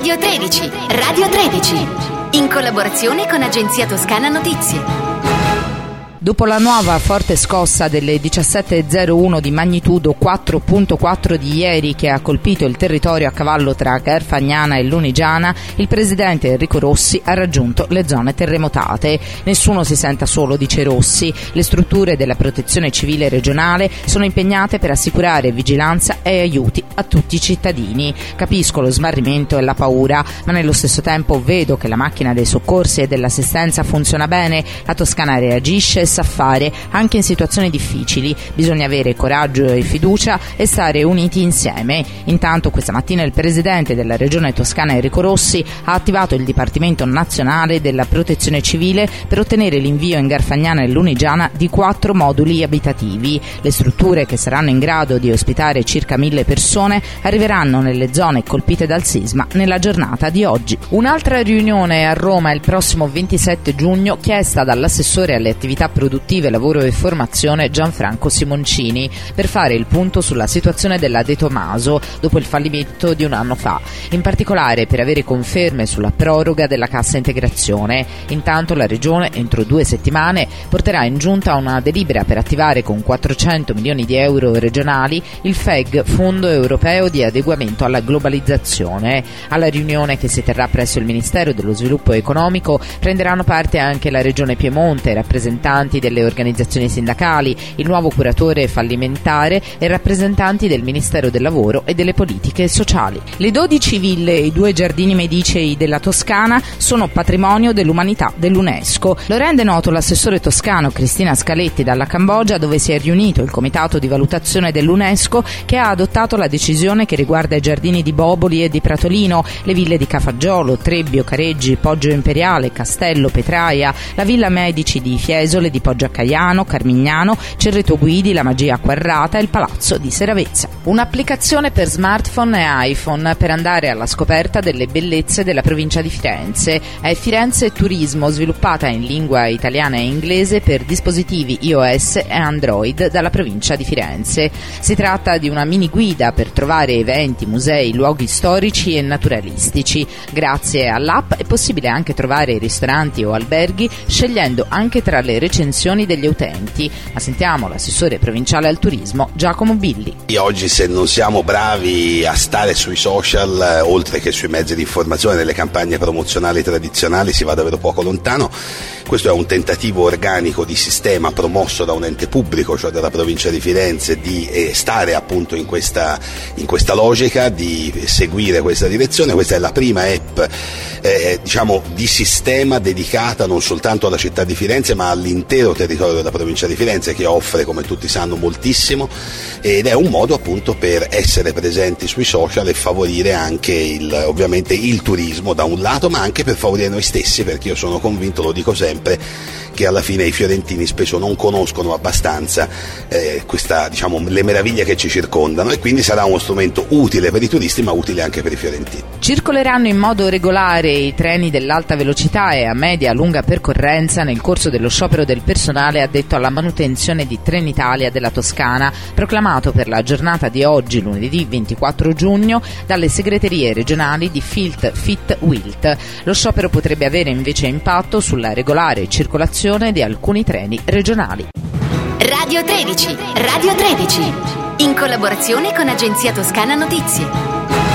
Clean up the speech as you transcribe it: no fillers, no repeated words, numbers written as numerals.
Radio 13, Radio 13, in collaborazione con Agenzia Toscana Notizie. Dopo la nuova forte scossa delle 17.01 di magnitudo 4.4 di ieri che ha colpito il territorio a cavallo tra Garfagnana e Lunigiana, il presidente Enrico Rossi ha raggiunto le zone terremotate. Nessuno si senta solo, dice Rossi. Le strutture della Protezione Civile regionale sono impegnate per assicurare vigilanza e aiuti a tutti i cittadini. Capisco lo smarrimento e la paura, ma nello stesso tempo vedo che la macchina dei soccorsi e dell'assistenza funziona bene. La Toscana reagisce e sa fare anche in situazioni difficili. Bisogna avere coraggio e fiducia e stare uniti insieme. Intanto questa mattina il presidente della regione toscana Enrico Rossi ha attivato il Dipartimento Nazionale della Protezione Civile per ottenere l'invio in Garfagnana e Lunigiana di 4 moduli abitativi. Le strutture, che saranno in grado di ospitare circa 1.000 persone, arriveranno nelle zone colpite dal sisma nella giornata di oggi. Un'altra riunione a Roma il prossimo 27 giugno chiesta dall'assessore alle attività produttive, lavoro e formazione Gianfranco Simoncini per fare il punto sulla situazione della De Tomaso dopo il fallimento di un anno fa, in particolare per avere conferme sulla proroga della cassa integrazione. Intanto la Regione entro 2 settimane porterà in giunta una delibera per attivare con 400 milioni di euro regionali il FEG, Fondo Europeo di Adeguamento alla Globalizzazione. Alla riunione, che si terrà presso il Ministero dello Sviluppo Economico, prenderanno parte anche la Regione Piemonte, rappresentanti delle organizzazioni sindacali, il nuovo curatore fallimentare e rappresentanti del Ministero del Lavoro e delle Politiche Sociali. Le 12 ville e i 2 giardini medicei della Toscana sono patrimonio dell'umanità dell'UNESCO. Lo rende noto l'assessore toscano Cristina Scaletti dalla Cambogia, dove si è riunito il comitato di valutazione dell'UNESCO, che ha adottato la decisione che riguarda i giardini di Boboli e di Pratolino, le ville di Cafaggiolo, Trebbio, Careggi, Poggio Imperiale, Castello, Petraia, la Villa Medici di Fiesole, di Poggio a Caiano, Carmignano, Cerreto Guidi, la Magia Acquarrata e il Palazzo di Seravezza. Un'applicazione per smartphone e iPhone per andare alla scoperta delle bellezze della provincia di Firenze. È Firenze Turismo, sviluppata in lingua italiana e inglese per dispositivi iOS e Android dalla provincia di Firenze. Si tratta di una mini guida per trovare eventi, musei, luoghi storici e naturalistici. Grazie all'app è possibile anche trovare ristoranti o alberghi, scegliendo anche tra le recensioni degli utenti. Ma sentiamo l'assessore provinciale al turismo Giacomo Billi. Oggi, se non siamo bravi a stare sui social, oltre che sui mezzi di informazione, nelle campagne promozionali tradizionali, si va davvero poco lontano. Questo è un tentativo organico di sistema promosso da un ente pubblico, cioè dalla provincia di Firenze, di stare appunto in questa logica, di seguire questa direzione. Questa è la prima app di sistema dedicata non soltanto alla città di Firenze ma all'intero territorio della provincia di Firenze, che offre, come tutti sanno, moltissimo, ed è un modo appunto per essere presenti sui social e favorire anche ovviamente il turismo da un lato, ma anche per favorire noi stessi, perché io sono convinto, lo dico sempre, che alla fine i fiorentini spesso non conoscono abbastanza le meraviglie che ci circondano, e quindi sarà uno strumento utile per i turisti ma utile anche per i fiorentini. Circoleranno in modo regolare i treni dell'alta velocità e a media lunga percorrenza nel corso dello sciopero del personale addetto alla manutenzione di Trenitalia della Toscana, proclamato per la giornata di oggi, lunedì 24 giugno, dalle segreterie regionali di Filt, Fit, Wilt. Lo sciopero potrebbe avere invece impatto sulla regolare circolazione di alcuni treni regionali. Radio 13, Radio 13, in collaborazione con Agenzia Toscana Notizie.